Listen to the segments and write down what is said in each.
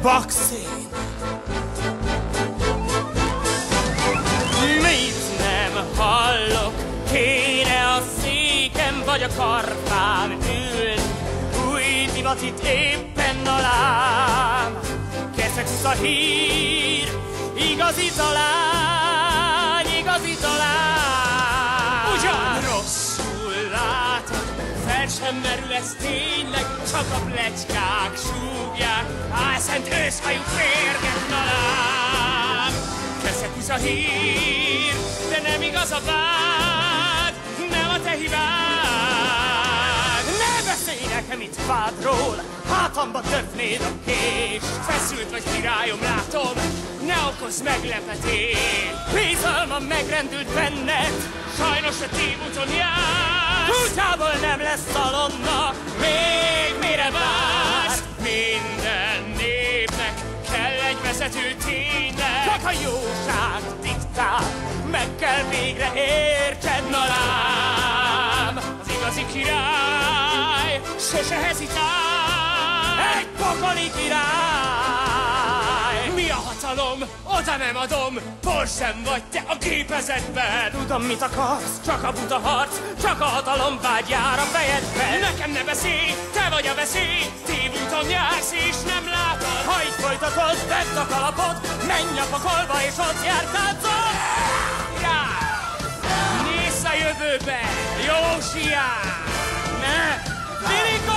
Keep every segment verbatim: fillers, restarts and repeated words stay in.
vakszén. Mit nem hallok, kéne a székem vagy a karfám ült, új divat itt éppen alám. Keszex a hír, igazi talány, igazi talány. Ugyan rosszul látod, fel sem merül ez tényleg, csak a pletykák súgják, álszent őszhajú férget talán. Keszex a hír, de nem igaz a vád, nem a te hibád. Ne beszélj nekem itt vádról, hátamba döfnéd a kés. Feszült vagy királyom, látom, ne okozz meglepetést. Bizalmam megrendült benned, sajnos a tévúton jársz. Kutyából nem lesz szalonna, még mire vársz? Minden népnek kell egy vezető tényleg, csak a jóság diktál, meg kell végre értsed, na lám. Az igazi király sose hezitál, egy pokoli király. Mi a hatalom? Oda nem adom, Bors sem vagy te a gépezetben. Tudom, mit akarsz, csak a buta harc, csak a hatalom vágy jár a fejedben. Nekem ne beszélj, te vagy a veszély, tévúton jársz és nem látod. Ha így folytatod, vedd a kalapod, menj a pokolba és ott jár táncol. Nézz a jövőbe, Jósián! Ne! Liliko!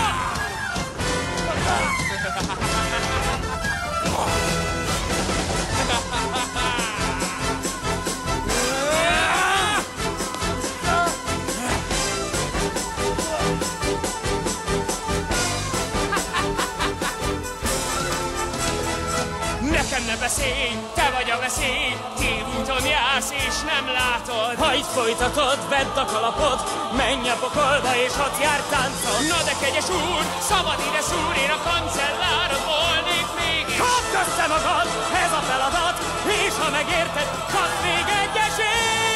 Nekem ne beszélj, te vagy a veszély, tévúton jársz és nem látod. Ha így folytatod, vedd a kalapod, menj a pokolba és ott jár táncol. Na de kegyes úr, szabad ide szúr, én a kancellárod volnék mégis. Kapd össze magad, ez a feladat, és ha megérted, kapd még egy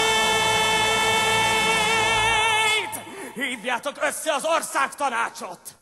esélyt! Hívjátok össze az országtanácsot!